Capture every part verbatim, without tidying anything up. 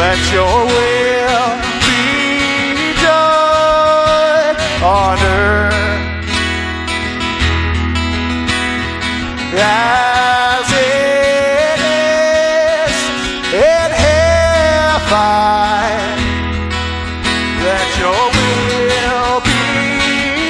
that your will be done on earth as it is in heaven, that your will be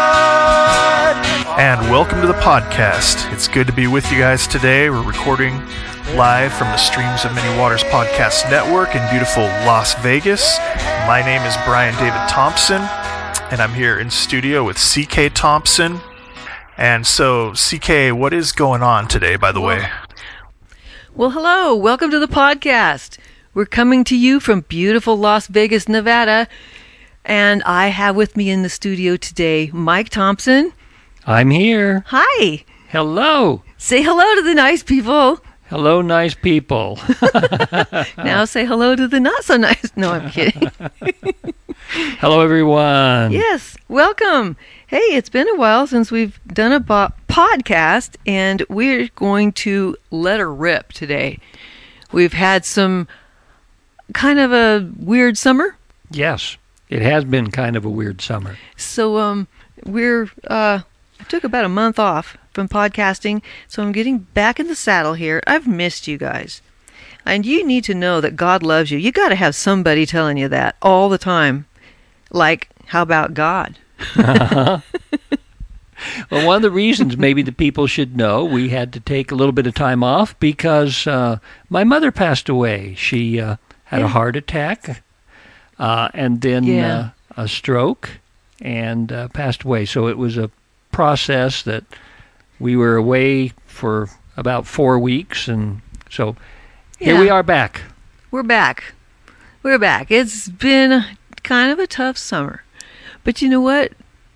done. And welcome to the podcast. It's good to be with you guys today. We're recording live from the Streams of Many Waters Podcast Network in beautiful Las Vegas. My name is Brian David Thompson, and I'm here in studio with C K Thompson. And so, C K, what is going on today, by the way? Well, hello. Welcome to the podcast. We're coming to you from beautiful Las Vegas, Nevada. And I have with me in the studio today Mike Thompson. I'm here. Hi. Hello. Say hello to the nice people. Hello, nice people. Now say hello to the not so nice. No, I'm kidding. Hello, everyone. Yes, welcome. Hey, it's been a while since we've done a bo- podcast, and we're going to let her rip today. We've had some kind of a weird summer. Yes, it has been kind of a weird summer. So um, we're uh, I took about a month off from podcasting, so I'm getting back in the saddle here. I've missed you guys. And you need to know that God loves you. You got to have somebody telling you that all the time. Like, how about God? Uh-huh. Well, one of the reasons maybe the people should know, we had to take a little bit of time off because uh, my mother passed away. She uh, had yeah. a heart attack uh, and then yeah. uh, a stroke and uh, passed away. So it was a process that we were away for about four weeks, and so here yeah. we are back. We're back. We're back. It's been kind of a tough summer. But you know what?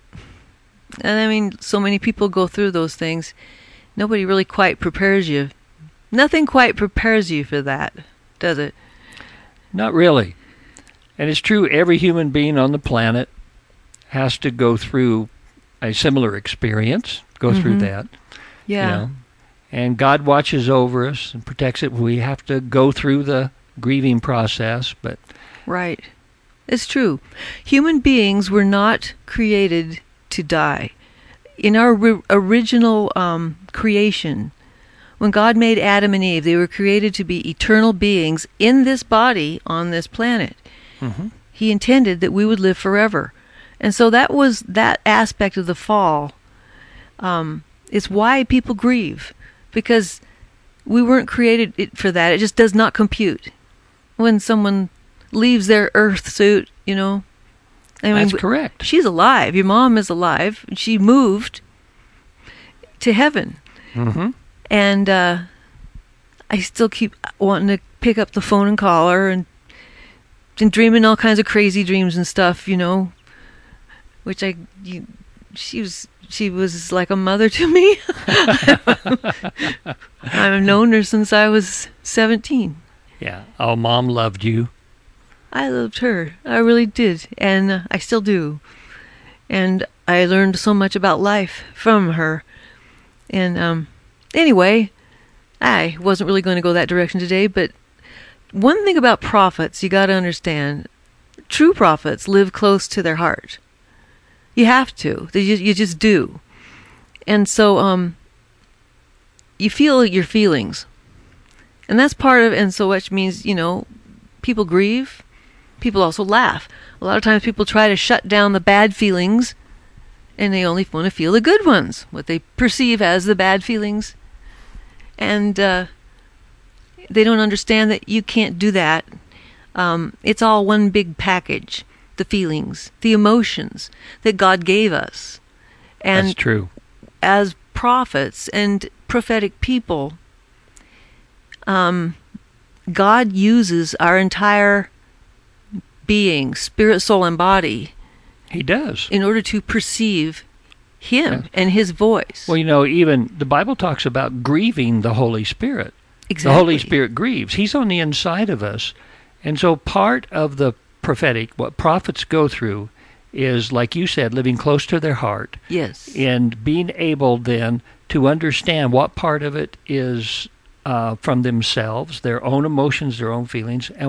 And I mean, so many people go through those things. Nobody really quite prepares you. Nothing quite prepares you for that, does it? Not really. And it's true, every human being on the planet has to go through a similar experience, go mm-hmm. through that. Yeah. You know, and God watches over us and protects it. We have to go through the grieving process, but... Right. It's true. Human beings were not created to die. In our ri- original um, creation, when God made Adam and Eve, they were created to be eternal beings in this body on this planet. Mm-hmm. He intended that we would live forever. And so that was that aspect of the fall. Um, it's why people grieve, because we weren't created it for that. It just does not compute. When someone leaves their earth suit, you know. I mean, that's correct. She's alive. Your mom is alive. She moved to heaven. Mm-hmm. And uh, I still keep wanting to pick up the phone and call her, and, and dreaming all kinds of crazy dreams and stuff, you know. Which I, you, she was, she was like a mother to me. I've known her since I was seventeen. Yeah. Oh, Mom loved you. I loved her. I really did. And uh, I still do. And I learned so much about life from her. And um, anyway, I wasn't really going to go that direction today, but one thing about prophets you got to understand, true prophets live close to their heart. You have to. You, you just do. And so um, you feel your feelings. And that's part of, and so which means, you know, people grieve. People also laugh. A lot of times people try to shut down the bad feelings, and they only want to feel the good ones, what they perceive as the bad feelings. And uh, they don't understand that you can't do that. Um, it's all one big package. The feelings, the emotions that God gave us. And that's true. As prophets and prophetic people, um, God uses our entire being, spirit, soul, and body. He does. In order to perceive Him yeah. and His voice. Well, you know, even the Bible talks about grieving the Holy Spirit. Exactly. The Holy Spirit grieves. He's on the inside of us. And so part of the prophetic, what prophets go through, is, like you said, living close to their heart. Yes. And being able then to understand what part of it is uh, from themselves, their own emotions, their own feelings, and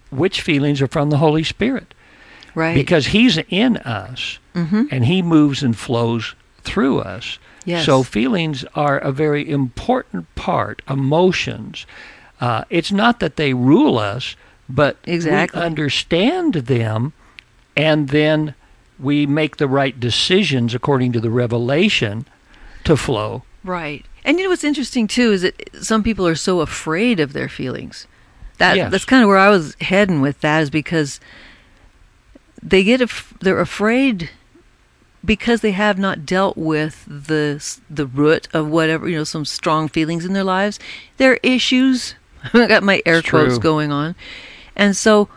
which feelings are from the Holy Spirit. Right. Because He's in us, mm-hmm. and He moves and flows through us. Yes. So feelings are a very important part, emotions. Uh, it's not that they rule us, but exactly. we understand them, and then we make the right decisions according to the revelation to flow. Right. And you know what's interesting, too, is that some people are so afraid of their feelings. That Yes. That's kind of where I was heading with that, is because they get af- they're afraid because they have not dealt with the the root of whatever, you know, some strong feelings in their lives. Their issues. I got my air It's quotes true. going on. And so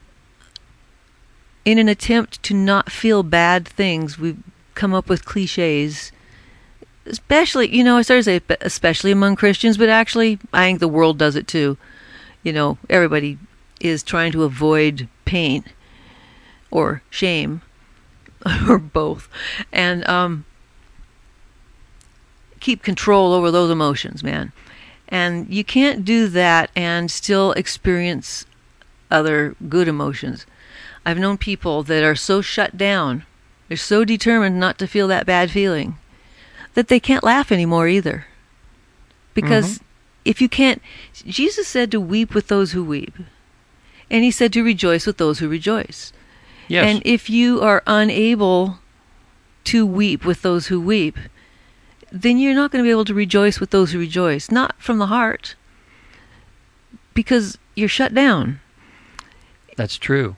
in an attempt to not feel bad things, we've come up with cliches. Especially, you know, I started to say especially among Christians, but actually I think the world does it too. You know, everybody is trying to avoid pain or shame or both, and um, keep control over those emotions, man. And you can't do that and still experience other good emotions. I've known people that are so shut down, they're so determined not to feel that bad feeling, that they can't laugh anymore either. Because Mm-hmm. if you can't, Jesus said to weep with those who weep. And He said to rejoice with those who rejoice. Yes. And if you are unable to weep with those who weep, then you're not going to be able to rejoice with those who rejoice. Not from the heart. Because you're shut down. That's true.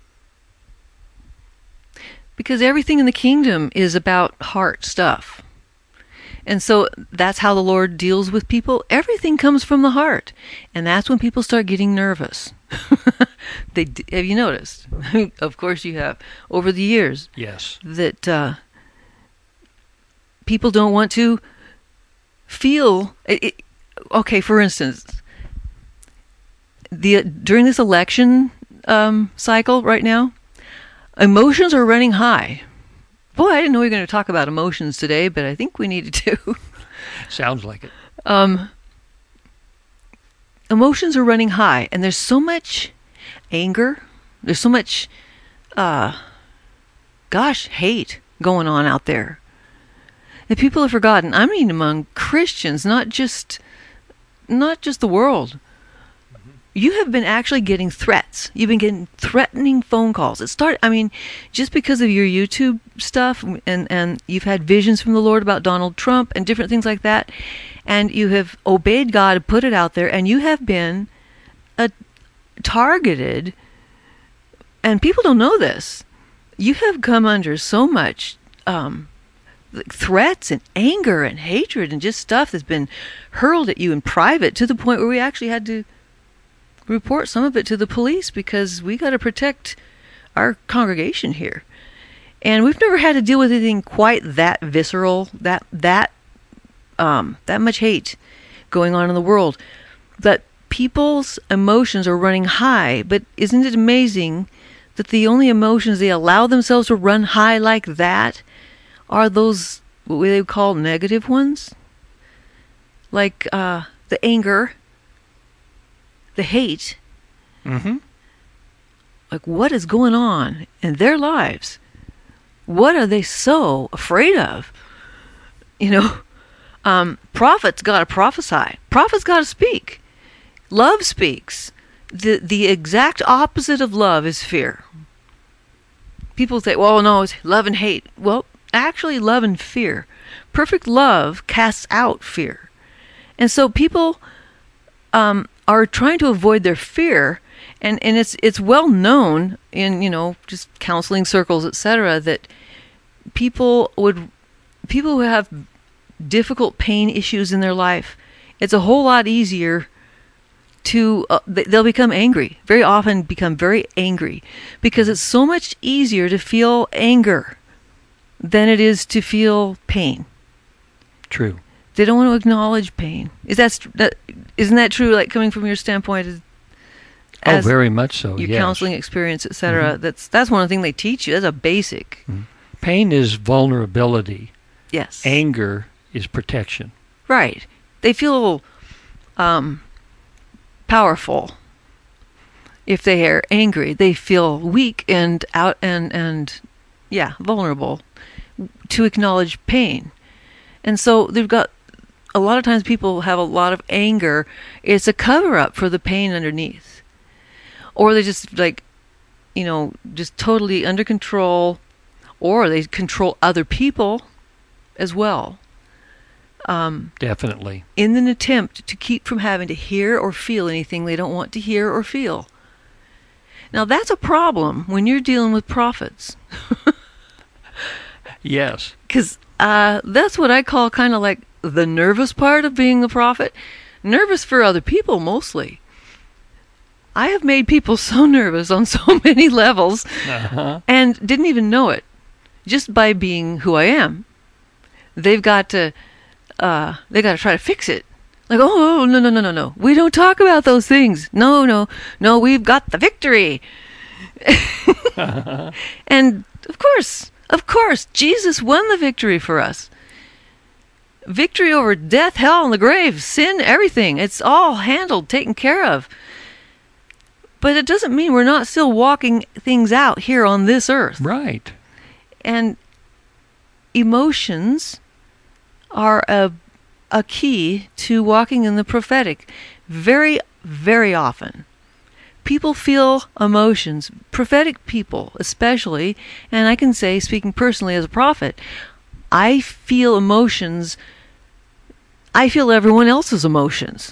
Because everything in the kingdom is about heart stuff. And so that's how the Lord deals with people. Everything comes from the heart. And that's when people start getting nervous. they Have you noticed? Of course you have. Over the years. Yes. That uh, people don't want to feel... It, it, okay, for instance, the during this election um, cycle right now, emotions are running high. Boy, I didn't know we were going to talk about emotions today, but I think we needed to. Sounds like it. Um, emotions are running high, and there's so much anger. There's so much, uh, gosh, hate going on out there. And people have forgotten. I mean, among Christians, not just, not just the world. You have been actually getting threats. You've been getting threatening phone calls. It started, I mean, just because of your YouTube stuff, and, and you've had visions from the Lord about Donald Trump and different things like that, and you have obeyed God and put it out there, and you have been uh, targeted, and people don't know this. You have come under so much um, threats and anger and hatred and just stuff that's been hurled at you in private, to the point where we actually had to report some of it to the police because we got to protect our congregation here. And we've never had to deal with anything quite that visceral, that that um, that much hate going on in the world. But people's emotions are running high. But isn't it amazing that the only emotions they allow themselves to run high like that are those, what they would call negative ones? Like uh, the anger, the hate. Mm-hmm. Like, what is going on in their lives? What are they so afraid of? You know, um, prophets got to prophesy. Prophets got to speak. Love speaks. The the exact opposite of love is fear. People say, well, no, it's love and hate. Well, actually, love and fear. Perfect love casts out fear. And so people um, are trying to avoid their fear. And, and it's it's well known in, you know, just counseling circles, et cetera, that people would people who have difficult pain issues in their life, it's a whole lot easier to uh, they'll become angry. Very often become very angry because it's so much easier to feel anger than it is to feel pain. True. They don't want to acknowledge pain. Is that, that isn't that true? Like coming from your standpoint, as, Oh, as very much so. your yes. counseling experience, et cetera. Mm-hmm. That's that's one of the things they teach you. That's a basic. Mm-hmm. Pain is vulnerability. Yes. Anger is protection. Right. They feel um, powerful If they are angry, they feel weak and out and, and yeah, vulnerable to acknowledge pain. And so they've got, a lot of times people have a lot of anger. It's a cover-up for the pain underneath. Or they just like, you know, just totally under control, or they control other people as well. Um, Definitely. In an attempt to keep from having to hear or feel anything they don't want to hear or feel. Now that's a problem when you're dealing with prophets. Yes. Because uh, that's what I call kind of like the nervous part of being a prophet. Nervous for other people mostly. I have made people so nervous on so many levels Uh-huh. and didn't even know it, just by being who I am. They've got to, uh, they got to try to fix it. Like, oh, no, no, no, no, no. We don't talk about those things. No, no, no, we've got the victory. And of course, of course, Jesus won the victory for us. Victory over death, hell, and the grave, sin, everything. It's all handled, taken care of. But it doesn't mean we're not still walking things out here on this earth. Right. And emotions are a a key to walking in the prophetic. Very, very often. People feel emotions, prophetic people especially, and I can say, speaking personally as a prophet, I feel emotions, I feel everyone else's emotions.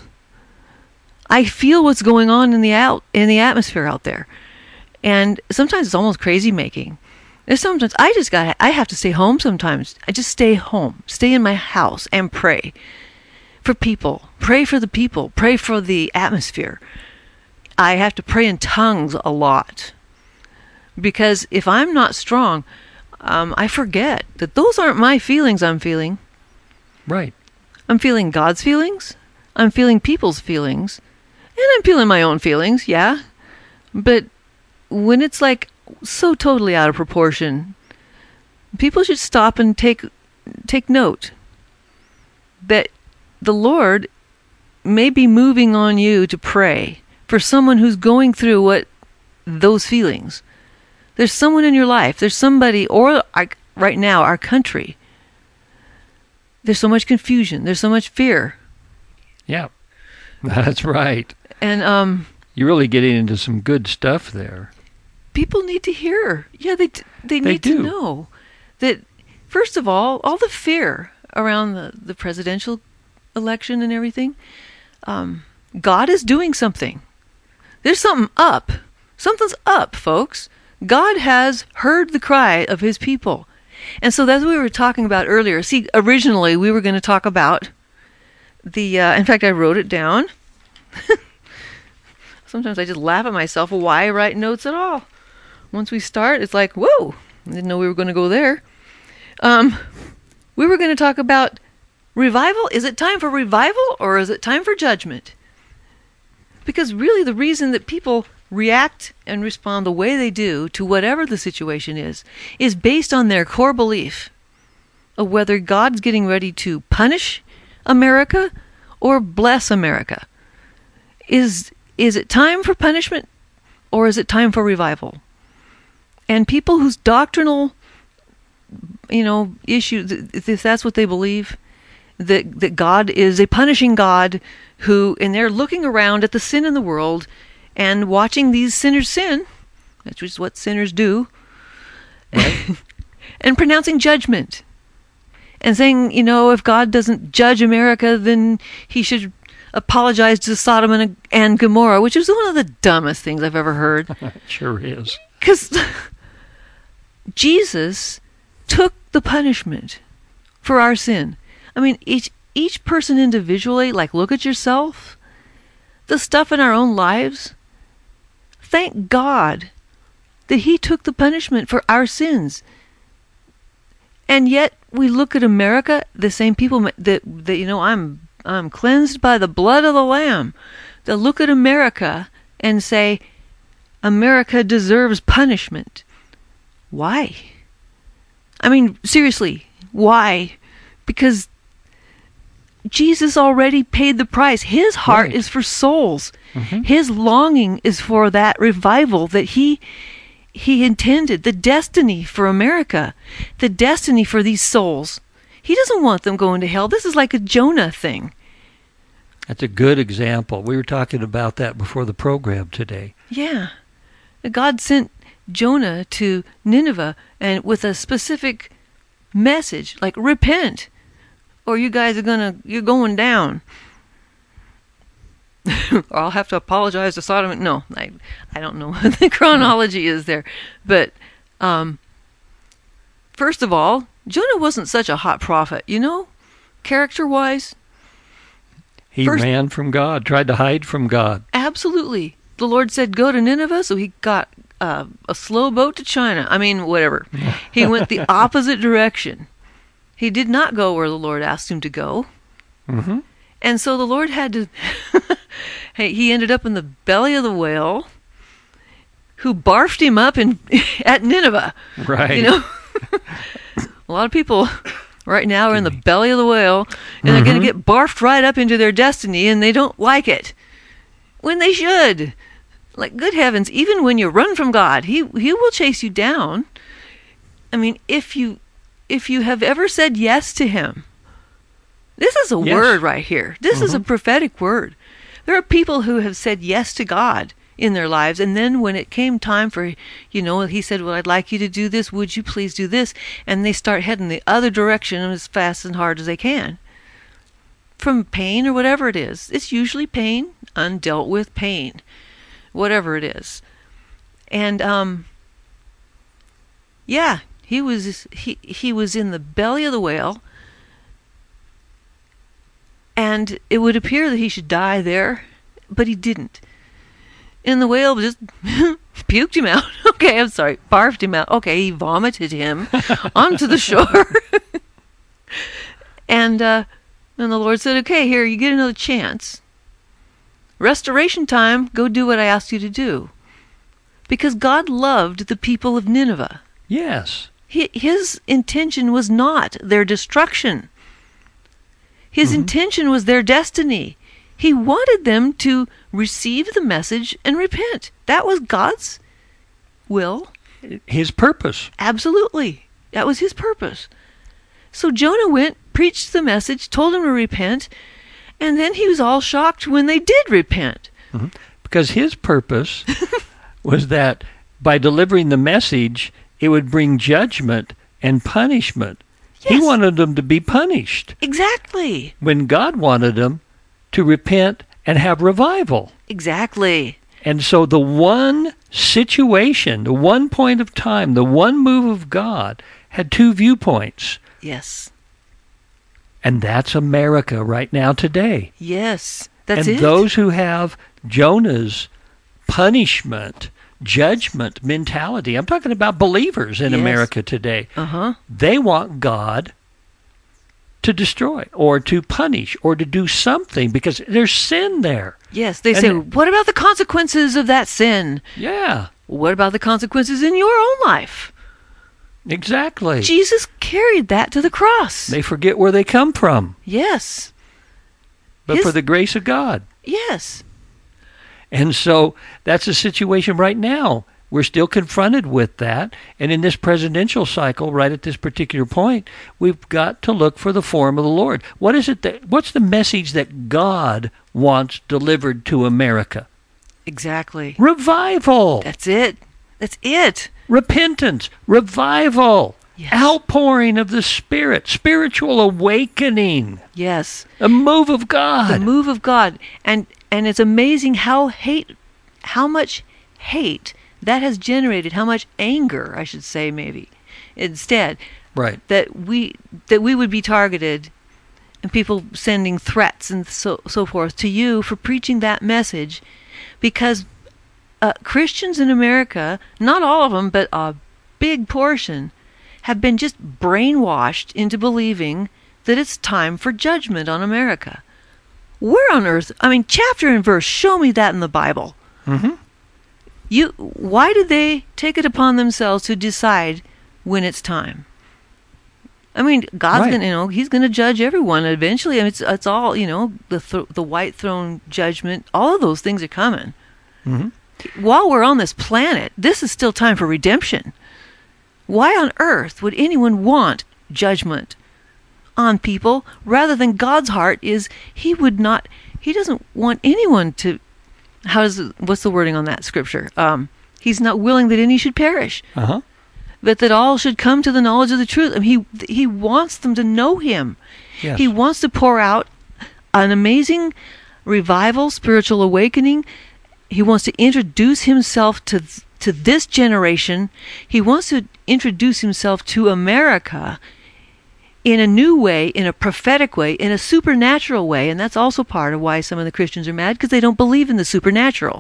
I feel what's going on in the out in the atmosphere out there. And sometimes it's almost crazy making. There's sometimes I just got I have to stay home sometimes. I just stay home, stay in my house and pray for people. Pray for the people, pray for the atmosphere. I have to pray in tongues a lot. Because if I'm not strong, um, I forget that those aren't my feelings I'm feeling. Right. I'm feeling God's feelings. I'm feeling people's feelings. And I'm feeling my own feelings, yeah. But when it's like so totally out of proportion, people should stop and take take note that the Lord may be moving on you to pray for someone who's going through what those feelings. There's someone in your life. There's somebody, or like right now, our country. There's so much confusion. There's so much fear. Yeah, that's right. And um, You're really getting into some good stuff there. people need to hear. Yeah, they they need do. to know that, first of all, all the fear around the, the presidential election and everything, um, God is doing something. There's something up. Something's up, folks. God has heard the cry of his people. And so that's what we were talking about earlier. See, originally we were going to talk about the, uh, in fact, I wrote it down. Sometimes I just laugh at myself why I write notes at all. Once we start, it's like, whoa, I didn't know we were going to go there. Um, we were going to talk about revival. Is it time for revival or is it time for judgment? Because really the reason that people react and respond the way they do to whatever the situation is, is based on their core belief of whether God's getting ready to punish America or bless America. Is is it time for punishment or is it time for revival? And people whose doctrinal, you know, issue, if that's what they believe, that that God is a punishing God who, and they're looking around at the sin in the world and watching these sinners sin, which is what sinners do, right. And pronouncing judgment. And saying, you know, if God doesn't judge America, then he should apologize to Sodom and, and Gomorrah, which is one of the dumbest things I've ever heard. It sure is. Because Jesus took the punishment for our sin. I mean, each each person individually, like, look at yourself, the stuff in our own lives. Thank God that he took the punishment for our sins. And yet we look at America, the same people that, that you know, I'm I'm cleansed by the blood of the Lamb, that look at America and say, America deserves punishment. Why? I mean, seriously, why? Because Jesus already paid the price. His heart Right. is for souls. Mhm. His longing is for that revival that he he intended, the destiny for America, the destiny for these souls. He doesn't want them going to hell. This is like a Jonah thing. That's a good example. We were talking about that before the program today. Yeah. God sent Jonah to Nineveh and with a specific message, like repent, or you guys are gonna you're going down. Or I'll have to apologize to Sodom. No, I I don't know what the chronology is there, but um, first of all, Jonah wasn't such a hot prophet, you know, character-wise. He First- ran from God, tried to hide from God. Absolutely, the Lord said go to Nineveh, so he got uh, a slow boat to China. I mean, whatever. He went the opposite direction. He did not go where the Lord asked him to go. Mm-hmm. And so the Lord had to, hey, he ended up in the belly of the whale, who barfed him up in at Nineveh. Right. You know, a lot of people right now are in the belly of the whale, and they're going to get barfed right up into their destiny, and they don't like it, when they should. Like, good heavens, even when you run from God, he he will chase you down. I mean, if you if you have ever said yes to him. This is a Yes. word right here. This is a Mhm. prophetic word. There are people who have said yes to God in their lives, and then when it came time for, you know, he said, well, I'd like you to do this. Would you please do this? And they start heading the other direction as fast and hard as they can. From pain or whatever it is. It's usually pain, undealt with pain, whatever it is. And, um, yeah, he was, he, he was in the belly of the whale. And it would appear that he should die there, but he didn't. And the whale just puked him out. Okay, I'm sorry, barfed him out. Okay, he vomited him onto the shore. and uh, and the Lord said, okay, here, you get another chance. Restoration time, go do what I asked you to do. Because God loved the people of Nineveh. Yes. He, his intention was not their destruction. His Mhm. intention was their destiny. He wanted them to receive the message and repent. That was God's will. His purpose. Absolutely. That was his purpose. So Jonah went, preached the message, told them to repent, and then he was all shocked when they did repent. Because his purpose was that by delivering the message, it would bring judgment and punishment. He Yes. wanted them to be punished Exactly. when God wanted them to repent and have revival. Exactly. And so the one situation, the one point of time, the one move of God had two viewpoints. Yes. And that's America right now today. Yes. That's and it. those who have Jonah's punishment, judgment mentality, I'm talking about believers in Yes. America today, Uh-huh. they want God to destroy or to punish or to do something because there's sin there. Yes, they And say, the- what about the consequences of that sin? Yeah, What about the consequences in your own life? exactly. Jesus carried that to the cross. They forget where they come from, Yes. but His- for the grace of God. Yes. And so that's the situation right now. We're still confronted with that. And in this presidential cycle, right at this particular point, we've got to look for the form of the Lord. What is it that, what's the message that God wants delivered to America? Exactly. Revival, That's it. That's it. repentance, revival, Yes. outpouring of the Spirit, spiritual awakening, Yes. a move of The God. move of God. And and it's amazing how hate how much hate that has generated, how much anger, I should say maybe. Instead, Right. that we that we would be targeted and people sending threats and so so forth to you for preaching that message, because uh, Christians in America, not all of them, but a big portion, have been just brainwashed into believing that it's time for judgment on America. Where on earth? I mean, chapter and verse, show me that in the Bible. Mm-hmm. You, why did they take it upon themselves to decide when it's time? I mean, God's Right. gonna, you know, He's gonna judge everyone eventually. I mean, it's it's all, you know, the th- the white throne judgment. All of those things are coming. Mhm. While we're on this planet, this is still time for redemption. Why on earth would anyone want judgment on people rather than God's heart is He would not, He doesn't want anyone to, how does it, what's the wording on that scripture? Um, he's not willing that any should perish, Uh-huh. but that all should come to the knowledge of the truth. I mean, he, he wants them to know Him. Yes. He wants to pour out an amazing revival, spiritual awakening. He wants to introduce Himself to to this generation. He wants to introduce Himself to America in a new way, in a prophetic way, in a supernatural way. And that's also part of why some of the Christians are mad, because they don't believe in the supernatural.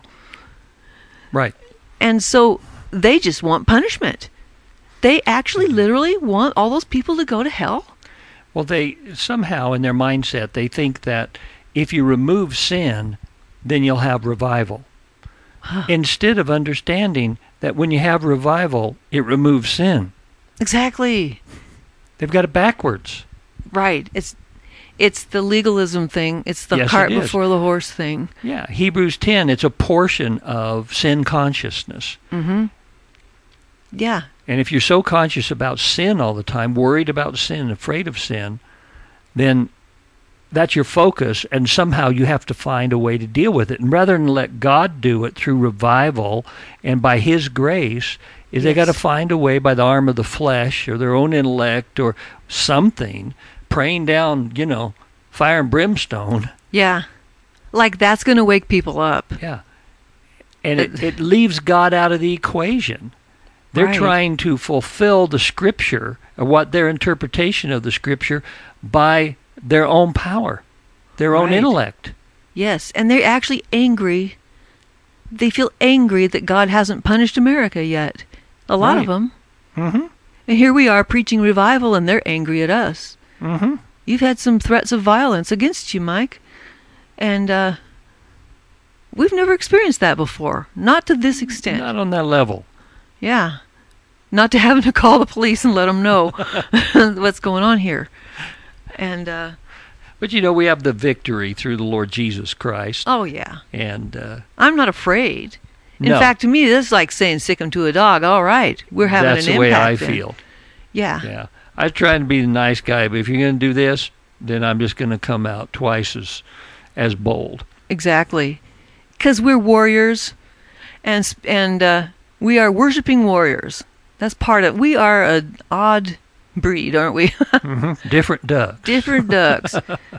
Right. And so they just want punishment. They actually literally want all those people to go to hell. Well, they somehow in their mindset, they think that if you remove sin, then you'll have revival. Instead of understanding that when you have revival, it removes sin. Exactly. They've got it backwards. Right. It's it's the legalism thing. It's the Yes, cart it is. before the horse thing. Yeah, Hebrews ten, it's a portion of sin consciousness. Mm-hmm. Yeah. And if you're so conscious about sin all the time, worried about sin, afraid of sin, then that's your focus, and somehow you have to find a way to deal with it. And rather than let God do it through revival and by His grace, is they Yes. got to find a way by the arm of the flesh or their own intellect or something, praying down, you know, fire and brimstone. Yeah. Like that's going to wake people up. Yeah. And it, it leaves God out of the equation. They're Right. trying to fulfill the Scripture, or what their interpretation of the Scripture, by their own power, their own Right. intellect. Yes. And they're actually angry. They feel angry that God hasn't punished America yet. A lot Right. of them. Mm-hmm. And here we are preaching revival, and they're angry at us. Mm-hmm. You've had some threats of violence against you, Mike. And uh, we've never experienced that before. Not to this extent. Not on that level. Yeah. Not to having to call the police and let them know what's going on here. And, uh, But you know, we have the victory through the Lord Jesus Christ. oh, yeah. And uh, I'm not afraid. In No. fact, to me, this is like saying sick 'em to a dog. All right. We're having that's an the way impact I then. feel. Yeah. Yeah. I try to be the nice guy, but if you're going to do this, then I'm just going to come out twice as as bold. Exactly. Because we're warriors, and sp- and uh, we are worshiping warriors. That's part of. We are an odd breed, aren't we? Mm-hmm. Different ducks. Different ducks.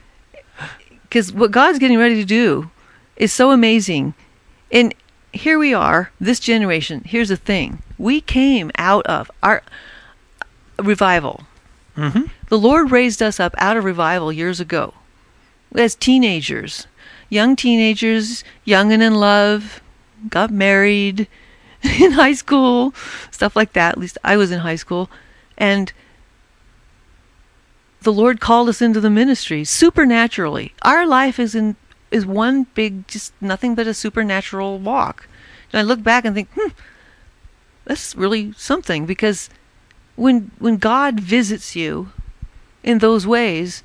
Because what God's getting ready to do is so amazing. And here we are, this generation. Here's the thing: we came out of our revival. Mm-hmm. The Lord raised us up out of revival years ago as teenagers, young teenagers, young and in love, got married in high school, stuff like that. At least I was in high school. And the Lord called us into the ministry supernaturally. Our life is in is one big, just nothing but a supernatural walk. And I look back and think, hmm, that's really something, because when when God visits you in those ways,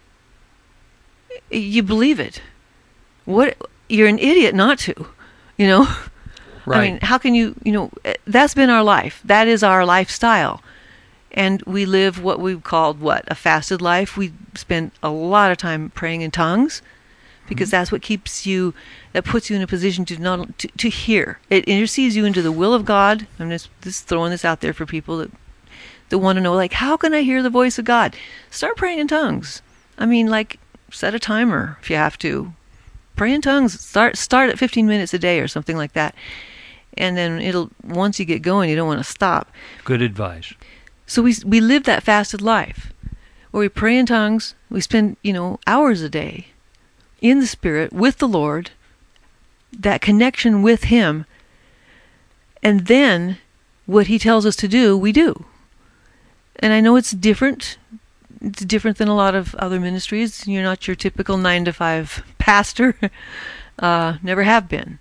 you believe it. What, you're an idiot not to, you know? Right. I mean, how can you, you know, that's been our life. That is our lifestyle. And we live what we've called, what, a fasted life. We spend a lot of time praying in tongues, because that's what keeps you, that puts you in a position to not to, to hear. It intercedes you into the will of God. I'm just, just throwing this out there for people that that want to know, like, how can I hear the voice of God? Start praying in tongues. I mean, like, set a timer if you have to. Pray in tongues. Start start at fifteen minutes a day or something like that. And then it'll, once you get going, you don't want to stop. Good advice. So we we live that fasted life, where we pray in tongues. We spend, you know, hours a day in the Spirit with the Lord, that connection with Him, and then what He tells us to do, we do. And I know it's different. It's different than a lot of other ministries. You're not your typical nine to five pastor. uh, never have been.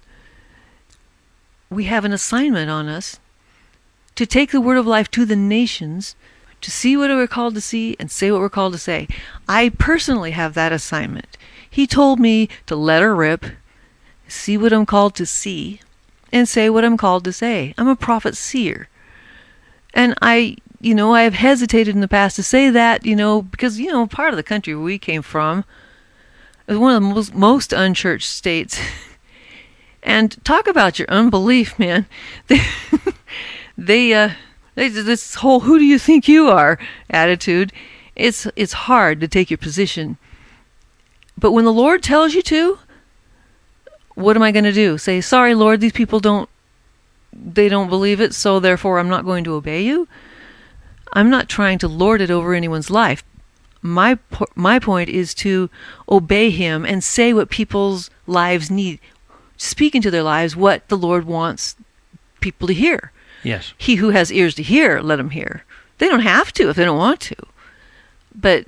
We have an assignment on us to take the word of life to the nations, to see what we're called to see and say what we're called to say. I personally have that assignment. He told me to let her rip, see what I'm called to see, and say what I'm called to say. I'm a prophet seer. And I, you know, I have hesitated in the past to say that, you know, because, you know, part of the country where we came from is one of the most, most unchurched states. And talk about your unbelief, man. They, they, uh, they, this whole "who do you think you are" attitude, it's it's hard to take your position. But when the Lord tells you to, what am I going to do? Say, "Sorry, Lord, these people don't, they don't believe it, so therefore I'm not going to obey you"? I'm not trying to lord it over anyone's life. My my point is to obey Him and say what people's lives need. Speak into their lives what the Lord wants people to hear. Yes. He who has ears to hear, let him hear. They don't have to if they don't want to. But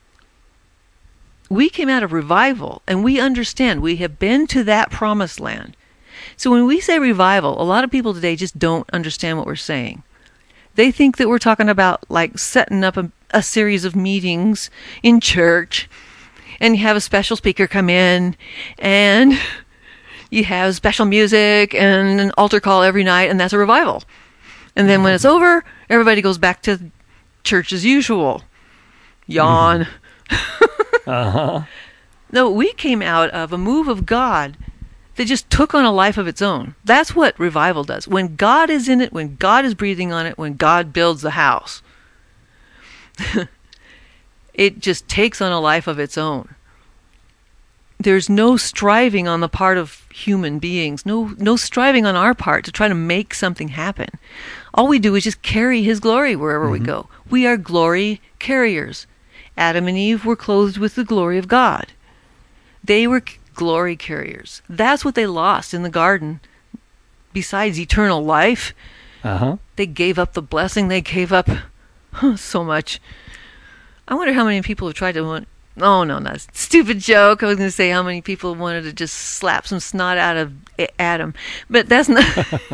we came out of revival, and we understand we have been to that promised land. So when we say revival, a lot of people today just don't understand what we're saying. They think that we're talking about like setting up a, a series of meetings in church, and you have a special speaker come in, and you have special music and an altar call every night, and that's a revival. And then when it's over, everybody goes back to church as usual. Yawn. Uh-huh. No, we came out of a move of God that just took on a life of its own. That's what revival does. When God is in it, when God is breathing on it, when God builds the house, it just takes on a life of its own. There's no striving on the part of human beings, no no striving on our part to try to make something happen. All we do is just carry His glory wherever mm-hmm. we go. We are glory carriers. Adam and Eve were clothed with the glory of God. They were glory carriers. That's what they lost in the garden. Besides eternal life, uh-huh. they gave up the blessing. They gave up huh, so much. I wonder how many people have tried to want. Oh, no, not a stupid joke. I was going to say how many people wanted to just slap some snot out of Adam. But that's not...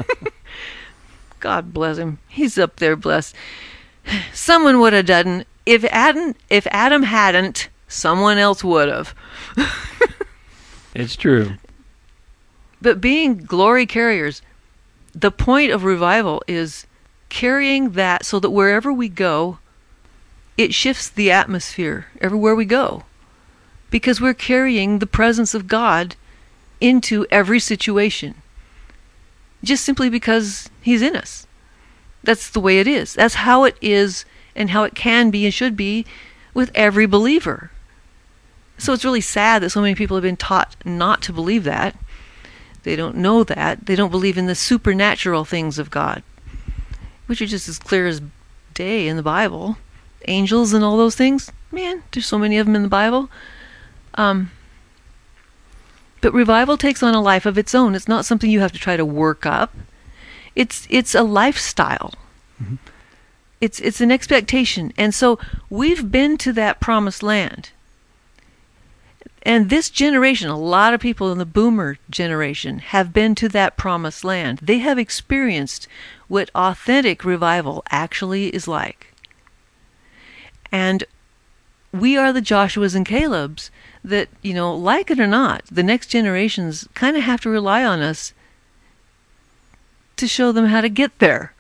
God bless him. He's up there blessed. Someone would have done... If Adam, if Adam hadn't, someone else would have. It's true. But being glory carriers, the point of revival is carrying that so that wherever we go, it shifts the atmosphere everywhere we go, because we're carrying the presence of God into every situation, just simply because He's in us. That's the way it is. That's how it is and how it can be and should be with every believer. So it's really sad that so many people have been taught not to believe that. They don't know that. They don't believe in the supernatural things of God, which are just as clear as day in the Bible. Angels and all those things, man, there's so many of them in the Bible. Um, but revival takes on a life of its own. It's not something you have to try to work up. It's it's a lifestyle. Mm-hmm. It's it's an expectation. And so we've been to that promised land. And this generation, a lot of people in the boomer generation have been to that promised land. They have experienced what authentic revival actually is like. And we are the Joshuas and Calebs that, you know, like it or not, the next generations kind of have to rely on us to show them how to get there.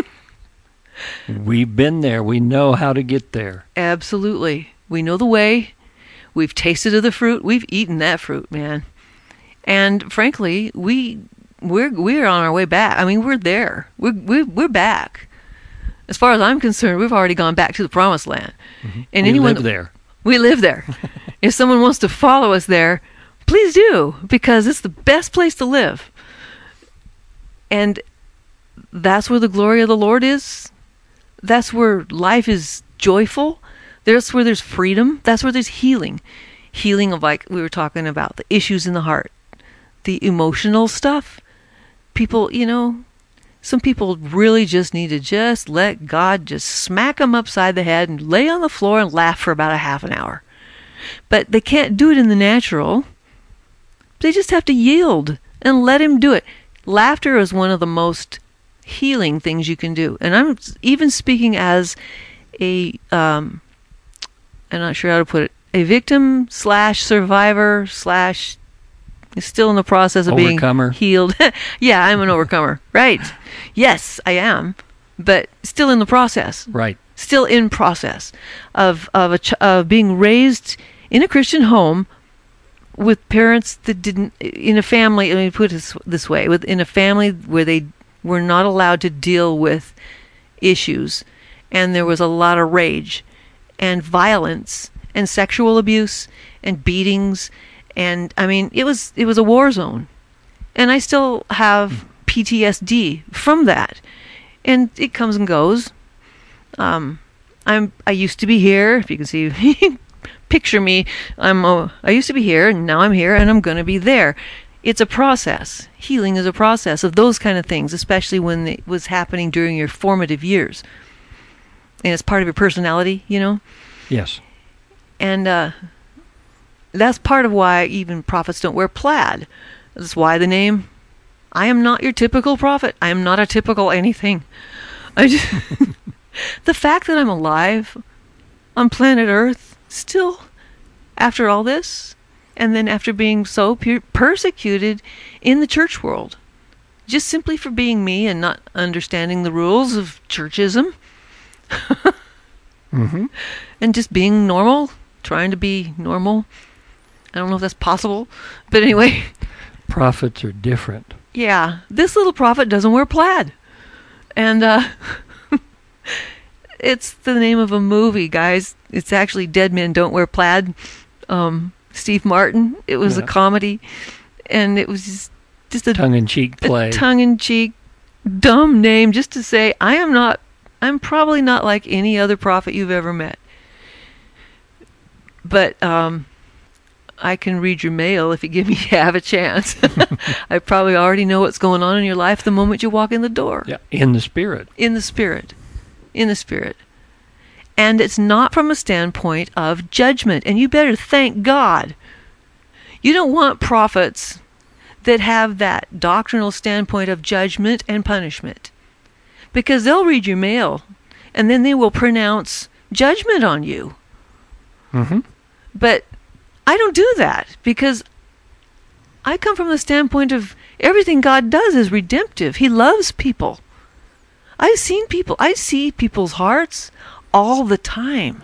We've been there. We know how to get there. Absolutely. We know the way. We've tasted of the fruit. We've eaten that fruit, man. And frankly, we we're we're on our way back. I mean, we're there. We're we're, we're back. As far as I'm concerned, we've already gone back to the promised land. Mm-hmm. And we anyone live there. We live there. If someone wants to follow us there, please do, because it's the best place to live. And that's where the glory of the Lord is. That's where life is joyful. That's where there's freedom. That's where there's healing. Healing of, like we were talking about, the issues in the heart, the emotional stuff. People, you know, some people really just need to just let God just smack them upside the head and lay on the floor and laugh for about a half an hour. But they can't do it in the natural. They just have to yield and let Him do it. Laughter is one of the most healing things you can do. And I'm even speaking as a, um, I'm not sure how to put it, a victim slash survivor slash still in the process of Overcomer. being healed. Yeah, I'm an overcomer. Right. Yes, I am. But still in the process. Right. Still in process of of a ch- of being raised in a Christian home with parents that didn't, in a family, let me put it this, this way, with in a family where they were not allowed to deal with issues, and there was a lot of rage and violence and sexual abuse and beatings, and I mean it was it was a war zone, and I still have P T S D from that, and it comes and goes. Um, I'm I used to be here. If you can see, picture me. I'm uh, I used to be here, and now I'm here, and I'm going to be there. It's a process. Healing is a process of those kind of things, especially when it was happening during your formative years, and it's part of your personality, you know. Yes. And uh, that's part of why even prophets don't wear plaid. That's why the name. I am not your typical prophet. I am not a typical anything. I just. The fact that I'm alive on planet Earth still, after all this, and then after being so per- persecuted in the church world, just simply for being me and not understanding the rules of churchism, Mm-hmm. and just being normal, trying to be normal. I don't know if that's possible, but anyway. Prophets are different. Yeah, this little prophet doesn't wear plaid. And, uh... it's the name of a movie, guys. It's actually Dead Men Don't Wear Plaid. Um, Steve Martin. It was Yeah. a comedy, and it was just, just a Tongue-in-cheek play. a tongue-in-cheek, dumb name just to say I am not. I'm probably not like any other prophet you've ever met. But um, I can read your mail if you give me have a chance. I probably already know what's going on in your life the moment you walk in the door. Yeah, in the spirit. In the spirit. In the spirit. And it's not from a standpoint of judgment. And you better thank God. You don't want prophets that have that doctrinal standpoint of judgment and punishment. Because they'll read your mail, and then they will pronounce judgment on you. Mm-hmm. But I don't do that, because I come from the standpoint of everything God does is redemptive. He loves people. I've seen people, I see people's hearts all the time.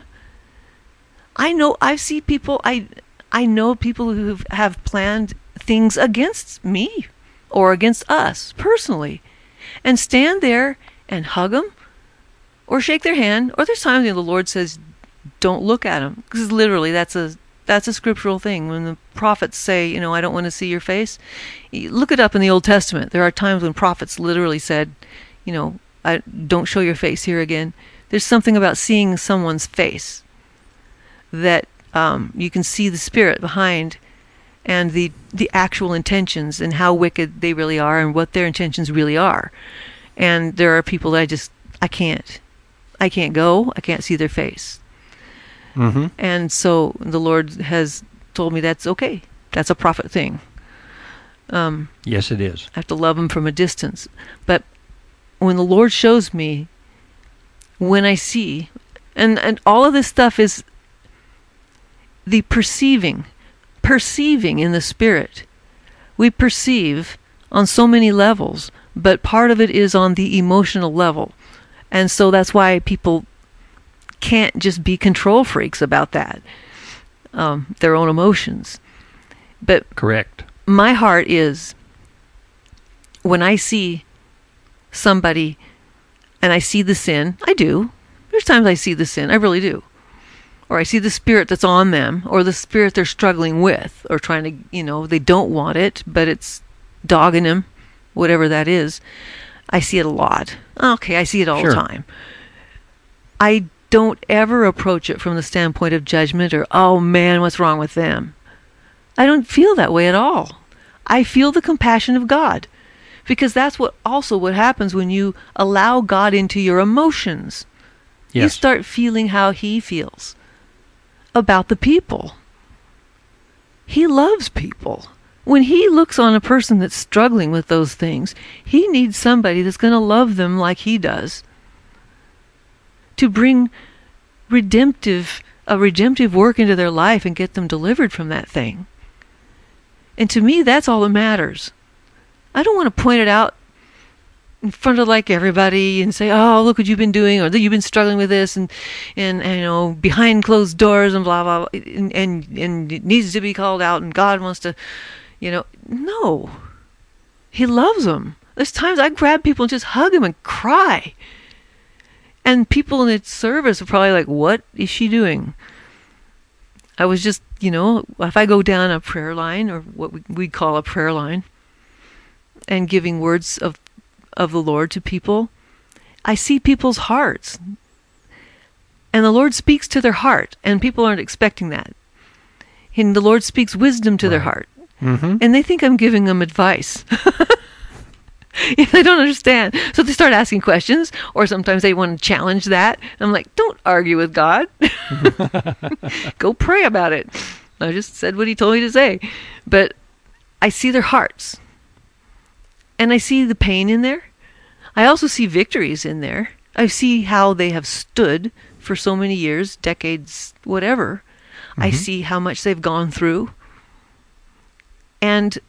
I know, I see people, I I know people who have planned things against me or against us personally, and stand there and hug them or shake their hand, or there's times when the Lord says, don't look at them, because literally that's a that's a scriptural thing. When the prophets say, you know, I don't want to see your face, look it up in the Old Testament. There are times when prophets literally said, you know, I don't show your face here again. There's something about seeing someone's face that um, you can see the spirit behind, and the the actual intentions and how wicked they really are and what their intentions really are. And there are people that I just I can't I can't go. I can't see their face. Mm-hmm. And so the Lord has told me that's okay. That's a prophet thing. Um, Yes, it is. I have to love them from a distance. But when the Lord shows me, when I see, and, and all of this stuff is the perceiving, perceiving in the spirit. We perceive on so many levels, but part of it is on the emotional level. And so that's why people can't just be control freaks about that, um, their own emotions. But Correct. my heart is, when I see somebody and I see the sin, I do. There's times I see the sin, I really do. Or I see the spirit that's on them, or the spirit they're struggling with, or trying to, you know, they don't want it, but it's dogging them, whatever that is. I see it a lot. Okay, I see it all Sure. the time. I don't ever approach it from the standpoint of judgment or, oh man, what's wrong with them? I don't feel that way at all. I feel the compassion of God, because that's what also what happens when you allow God into your emotions. You Yes. start feeling how He feels about the people. He loves people. When He looks on a person that's struggling with those things, He needs somebody that's going to love them like He does, to bring redemptive, a redemptive work into their life and get them delivered from that thing. And to me, that's all that matters. I don't want to point it out in front of like everybody and say, oh, look what you've been doing, or you've been struggling with this, and, and, and you know, behind closed doors and blah, blah, blah, and, and, and it needs to be called out, and God wants to, you know, no. He loves them. There's times I grab people and just hug them and cry. And people in its service are probably like, what is she doing? I was just, you know, if I go down a prayer line, or what we, we call a prayer line, and giving words of of the Lord to people, I see people's hearts. And the Lord speaks to their heart, and people aren't expecting that. And the Lord speaks wisdom to right. their heart. Mm-hmm. And they think I'm giving them advice. They don't understand. So they start asking questions, or sometimes they want to challenge that. I'm like, don't argue with God. Go pray about it. I just said what he told me to say. But I see their hearts. And I see the pain in there. I also see victories in there. I see how they have stood for so many years, decades, whatever. Mm-hmm. I see how much they've gone through. And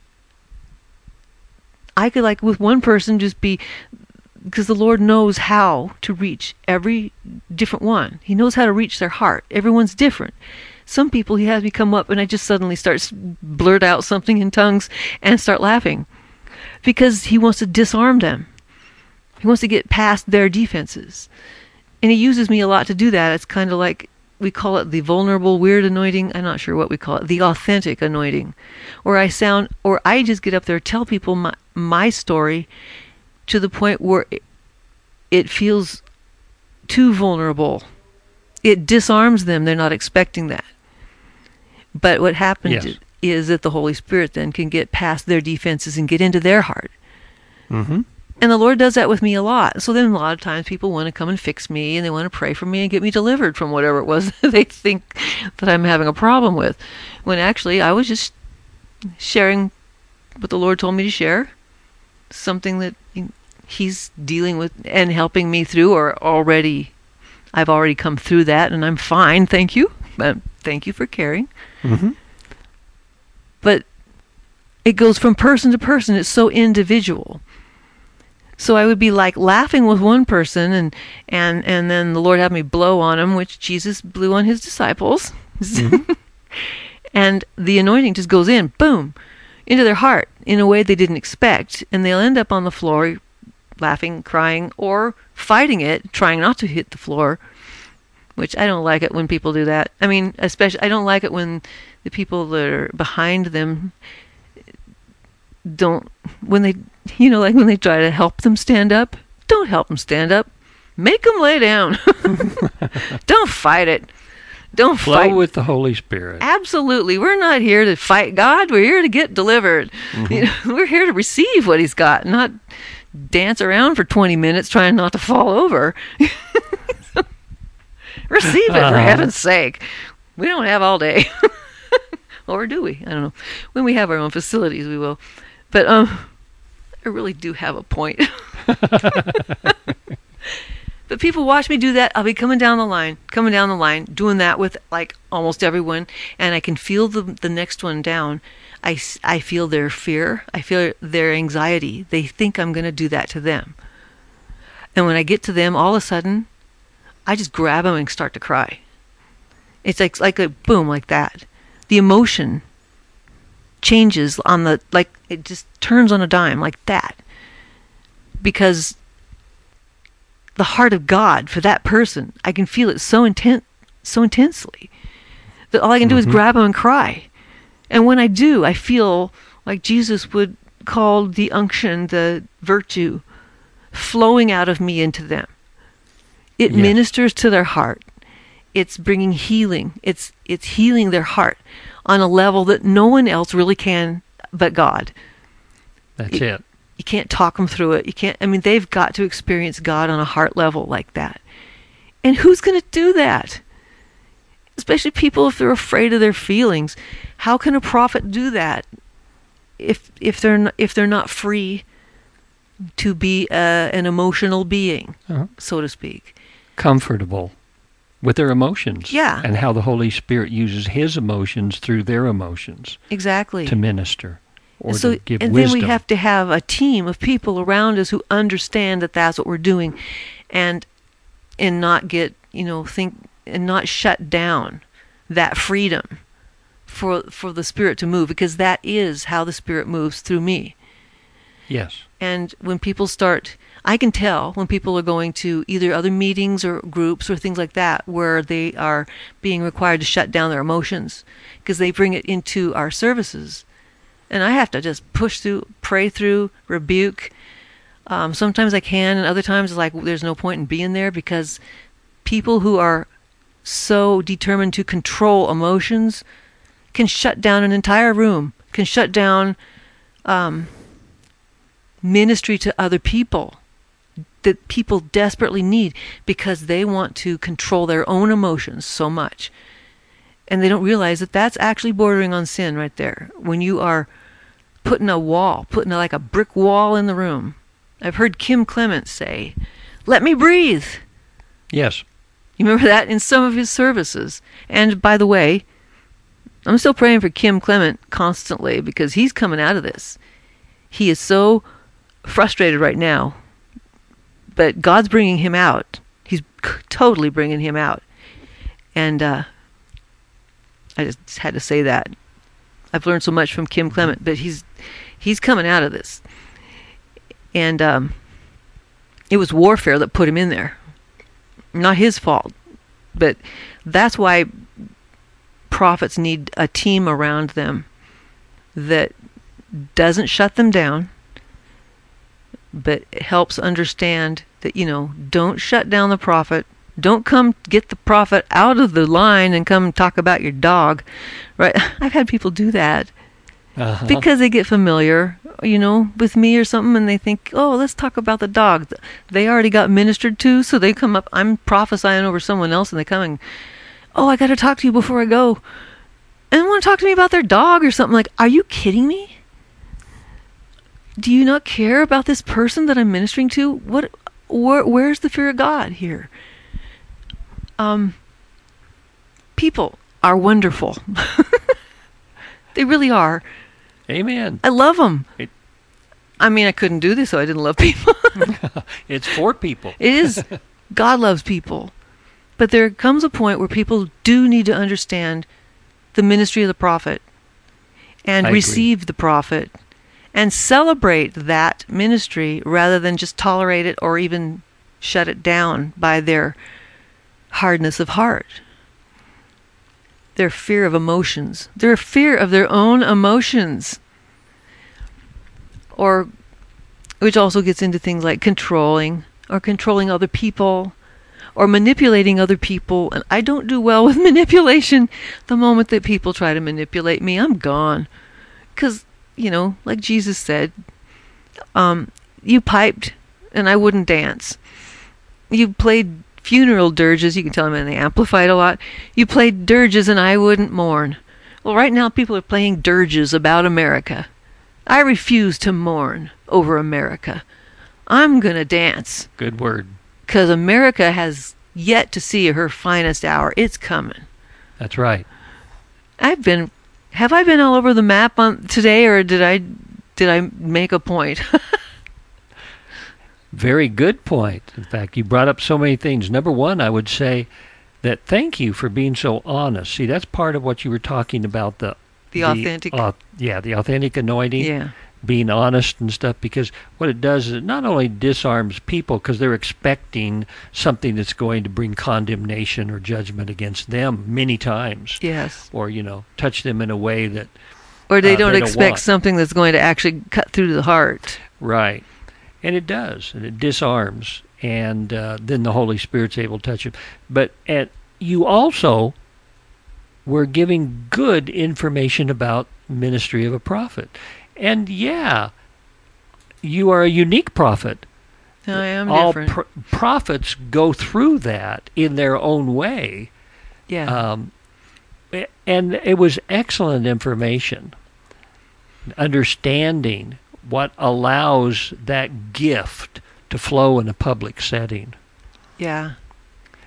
I could, like, with one person just be, because the Lord knows how to reach every different one. He knows how to reach their heart. Everyone's different. Some people, he has me come up and I just suddenly start blurt out something in tongues and start laughing. Because he wants to disarm them. He wants to get past their defenses. And he uses me a lot to do that. It's kind of like, we call it the vulnerable, weird anointing. I'm not sure what we call it. The authentic anointing. Or I sound, or I just get up there, tell people my, my story to the point where it, it feels too vulnerable. It disarms them. They're not expecting that. But what happens yes. is that the Holy Spirit then can get past their defenses and get into their heart. Mm-hmm. And the Lord does that with me a lot. So then a lot of times people want to come and fix me, and they want to pray for me and get me delivered from whatever it was they think that I'm having a problem with. When actually I was just sharing what the Lord told me to share, something that he's dealing with and helping me through, or already, I've already come through that and I'm fine, thank you. But thank you for caring. Mm-hmm. But it goes from person to person. It's so individual. So I would be like laughing with one person, and and, and then the Lord had me blow on him, which Jesus blew on his disciples. Mm-hmm. And the anointing just goes in, boom, into their heart in a way they didn't expect. And they'll end up on the floor laughing, crying, or fighting it, trying not to hit the floor, which I don't like it when people do that. I mean, especially, I don't like it when the people that are behind them don't, when they, you know, like when they try to help them stand up, don't help them stand up. Make them lay down. Don't fight it. Don't Flow fight. with the Holy Spirit. Absolutely. We're not here to fight God. We're here to get delivered. Mm-hmm. You know, we're here to receive what he's got, not dance around for twenty minutes trying not to fall over. Receive it, for uh, heaven's sake. We don't have all day. Or do we? I don't know. When we have our own facilities, we will. But um, I really do have a point. But people watch me do that. I'll be coming down the line, coming down the line, doing that with like almost everyone, and I can feel the the next one down. I, I feel their fear. I feel their anxiety. They think I'm going to do that to them. And when I get to them, all of a sudden, I just grab them and start to cry. It's like like a boom, like that. The emotion changes on the, like, it just turns on a dime like that. Because the heart of God for that person, I can feel it so intent, so intensely that all I can do mm-hmm. is grab them and cry. And when I do, I feel like Jesus would call the unction, the virtue, flowing out of me into them. It yes. ministers to their heart. It's bringing healing. It's it's healing their heart on a level that no one else really can but God. That's it. it. You can't talk them through it. You can't. I mean, they've got to experience God on a heart level like that. And who's going to do that? Especially people if they're afraid of their feelings. How can a prophet do that if if they're not, if they're not free to be uh, an emotional being, uh-huh. so to speak? Comfortable with their emotions. Yeah. And how the Holy Spirit uses his emotions through their emotions Exactly. to minister or so, to give and wisdom. then we have to have a team of people around us who understand that that's what we're doing, and and not get, you know, think and not shut down that freedom for for the Spirit to move, because that is how the Spirit moves through me. Yes. And when people start, I can tell when people are going to either other meetings or groups or things like that where they are being required to shut down their emotions because they bring it into our services. And I have to just push through, pray through, rebuke. Um, sometimes I can, and other times it's like there's no point in being there, because people who are so determined to control emotions can shut down an entire room, can shut down um, ministry to other people that people desperately need, because they want to control their own emotions so much. And they don't realize that that's actually bordering on sin right there. When you are putting a wall, putting a, like a brick wall in the room. I've heard Kim Clement say, "Let me breathe." Yes. You remember that in some of his services. And by the way, I'm still praying for Kim Clement constantly, because he's coming out of this. He is so frustrated right now, but God's bringing him out. He's totally bringing him out. And uh, I just had to say that. I've learned so much from Kim Clement, but he's he's coming out of this. And um, it was warfare that put him in there. Not his fault. But that's why prophets need a team around them that doesn't shut them down, but helps understand that, you know, don't shut down the prophet. Don't come get the prophet out of the line and come talk about your dog, right? I've had people do that Uh-huh. because they get familiar, you know, with me or something, and they think, oh, let's talk about the dog. They already got ministered to, so they come up, I'm prophesying over someone else, and they come and, oh, I got to talk to you before I go. And they want to talk to me about their dog or something. Like, are you kidding me? Do you not care about this person that I'm ministering to? What? Where, where's the fear of God here? Um, people are wonderful. They really are. Amen. I love them. It- I mean, I couldn't do this, so I didn't love people. It's for people. It is. God loves people. But there comes a point where people do need to understand the ministry of the prophet and I agree. receive the prophet and celebrate that ministry rather than just tolerate it or even shut it down by their hardness of heart. Their fear of emotions. Their fear of their own emotions. Or, which also gets into things like controlling, or controlling other people, or manipulating other people. And I don't do well with manipulation. The moment that people try to manipulate me, I'm gone. Because, you know, like Jesus said, um, you piped and I wouldn't dance. You played funeral dirges, you can tell them, and they amplified a lot. You played dirges and I wouldn't mourn. Well, right now people are playing dirges about America. I refuse to mourn over America. I'm going to dance. Good word. Because America has yet to see her finest hour. It's coming. That's right. I've been, have I been all over the map on today, or did I, did I make a point? Very good point. In fact, you brought up so many things. Number one, I would say that thank you for being so honest. See, that's part of what you were talking about, the The authentic. uh, yeah, the authentic anointing, Yeah. being honest and stuff, because what it does is it not only disarms people because they're expecting something that's going to bring condemnation or judgment against them many times, Yes. or, you know, touch them in a way that, Or they Uh, don't they don't expect want. something that's going to actually cut through to the heart. right. And it does, and it disarms, and uh, then the Holy Spirit's able to touch them. But at, you also were giving good information about ministry of a prophet. And yeah, you are a unique prophet. I am All different. pro- prophets go through that in their own way. yeah. Um, a- and it was excellent information, understanding what allows that gift to flow in a public setting. yeah.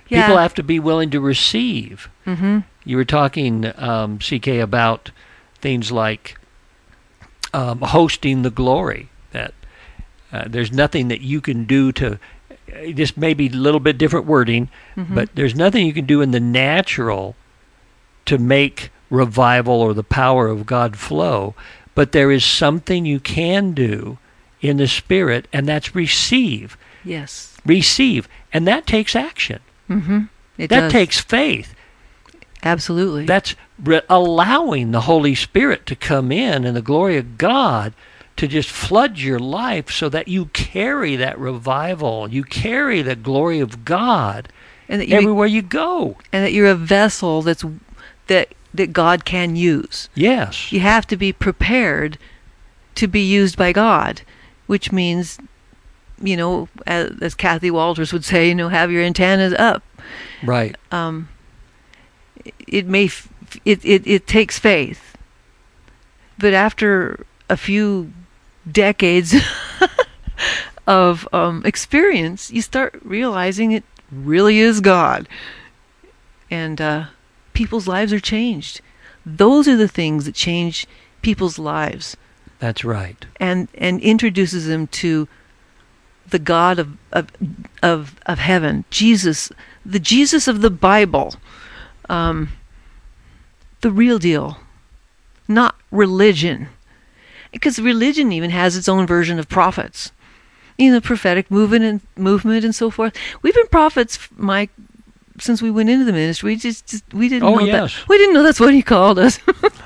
Yeah. People have to be willing to receive. Mm-hmm. You were talking, um, C K, about things like um, hosting the glory. That uh, there's nothing that you can do to, this may be a little bit different wording, Mm-hmm. but there's nothing you can do in the natural to make revival or the power of God flow. But there is something you can do in the Spirit, and that's receive. Yes. Receive. And that takes action. Mm-hmm. It That does. takes faith. Absolutely. That's re- allowing the Holy Spirit to come in and the glory of God to just flood your life so that you carry that revival. You carry the glory of God and that you everywhere you go. and that you're a vessel that's that that God can use. Yes. You have to be prepared to be used by God, which means, you know, as, as Kathy Walters would say, you know, have your antennas up. Right. Um, it may f- it, it it takes faith, but after a few decades of um, experience, you start realizing it really is God, and uh, people's lives are changed. Those are the things that change people's lives, That's right. and and introduces them to the God of of of, of heaven, Jesus, the Jesus of the Bible, um, the real deal, not religion, because religion even has its own version of prophets, you know, prophetic movement and movement and so forth. We've been prophets, Mike, since we went into the ministry. We just, just we didn't Oh, know yes. that. We didn't know that's what he called us.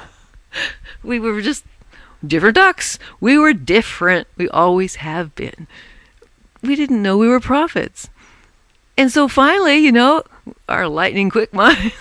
We were just different ducks. We were different. We always have been. We didn't know we were prophets. And so finally, you know, our lightning quick mind,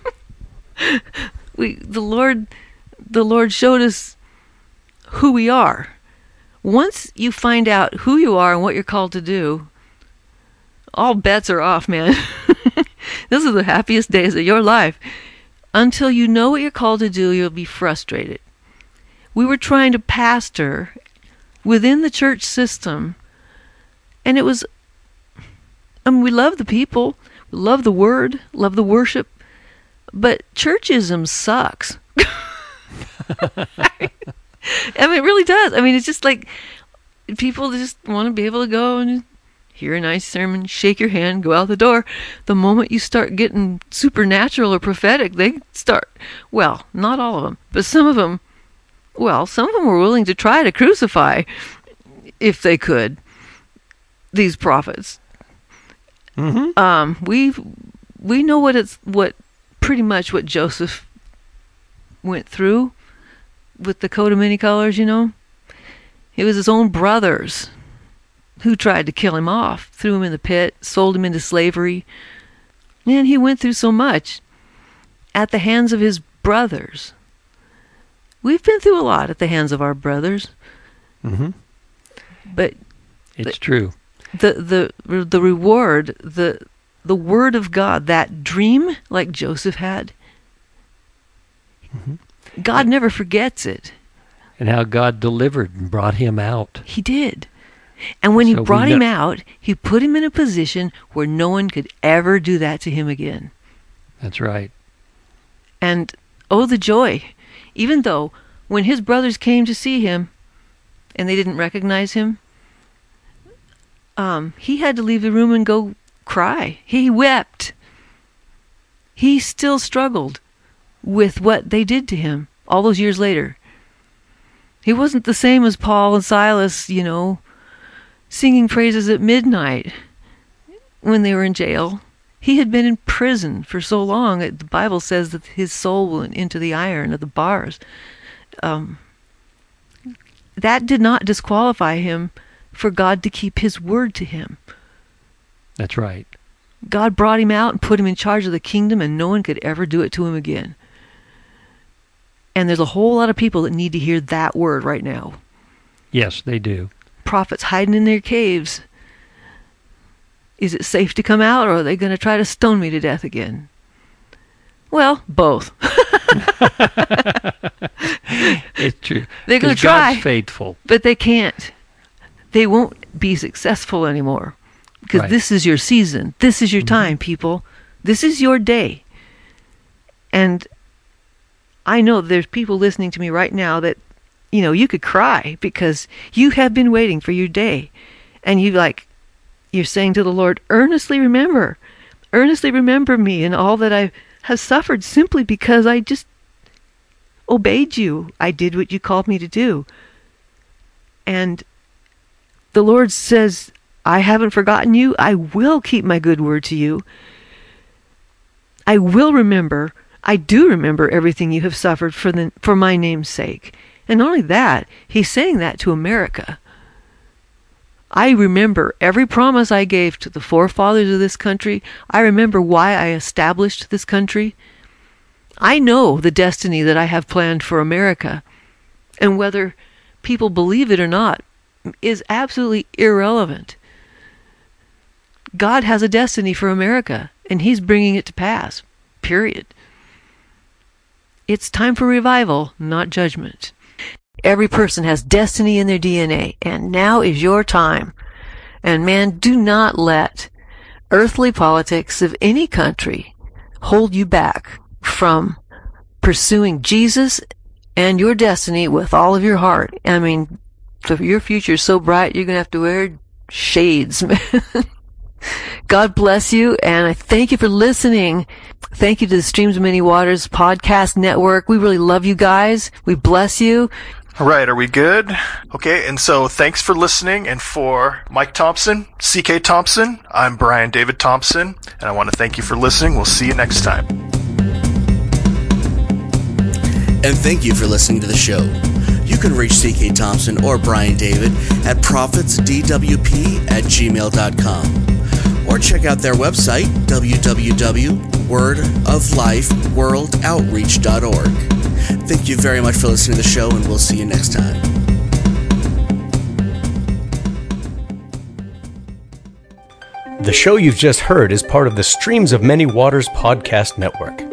we the Lord the Lord showed us who we are. Once you find out who you are and what you're called to do, all bets are off, man. Those are the happiest days of your life. Until you know what you're called to do, you'll be frustrated. We were trying to pastor within the church system, and it was, I mean, we love the people, we love the word, love the worship, but churchism sucks. I mean, it really does. I mean, it's just like people just want to be able to go and hear a nice sermon, shake your hand, go out the door. The moment you start getting supernatural or prophetic, they start, well, not all of them, but some of them, well, some of them were willing to try to crucify, if they could, these prophets. Mm-hmm. Um, we we know what it's what pretty much what Joseph went through with the coat of many colors. You know, it was his own brothers who tried to kill him off, threw him in the pit, sold him into slavery, and he went through so much at the hands of his brothers. We've been through a lot at the hands of our brothers, Mm-hmm. but It's true. the the the reward, the the word of God, that dream like Joseph had, Mm-hmm. God never forgets it. And how God delivered and brought him out. He did. And when he So we brought know- him out, he put him in a position where no one could ever do that to him again. That's right. And oh, the joy. Even though when his brothers came to see him and they didn't recognize him, um, he had to leave the room and go cry. He wept. He still struggled with what they did to him all those years later. He wasn't the same as Paul and Silas, you know, singing praises at midnight when they were in jail. He had been in prison for so long that the Bible says that his soul went into the iron of the bars. Um, that did not disqualify him for God to keep his word to him. That's right. God brought him out and put him in charge of the kingdom, and no one could ever do it to him again. And there's a whole lot of people that need to hear that word right now. Yes, they do. Prophets hiding in their caves. Is it safe to come out, or are they going to try to stone me to death again? Well, both. It's true. They're going 'Cause to try, God's faithful. but they can't. They won't be successful anymore. because Right. this is your season. This is your time, people. This is your day. And I know there's people listening to me right now that, you know, you could cry because you have been waiting for your day. And you like, you're saying to the Lord, earnestly remember, earnestly remember me and all that I have suffered simply because I just obeyed you. I did what you called me to do. And the Lord says, I haven't forgotten you. I will keep my good word to you. I will remember. I do remember everything you have suffered for the for my name's sake. And not only that, he's saying that to America. I remember every promise I gave to the forefathers of this country. I remember why I established this country. I know the destiny that I have planned for America. And whether people believe it or not is absolutely irrelevant. God has a destiny for America, and he's bringing it to pass. Period. It's time for revival, not judgment. Every person has destiny in their D N A, and now is your time. And man, do not let earthly politics of any country hold you back from pursuing Jesus and your destiny with all of your heart. I mean, if your future is so bright, you're going to have to wear shades, man. God bless you, and I thank you for listening. Thank you to the Streams of Many Waters podcast network. We really love you guys. We bless you. All right, are we good? Okay, and so thanks for listening. And for Mike Thompson, C K Thompson, I'm Brian David Thompson, and I want to thank you for listening. We'll see you next time. And thank you for listening to the show. You can reach C K Thompson or Brian David at prophets d w p at gmail dot com or check out their website, w w w dot word of life world outreach dot org. Thank you very much for listening to the show, and we'll see you next time. The show you've just heard is part of the Streams of Many Waters podcast network.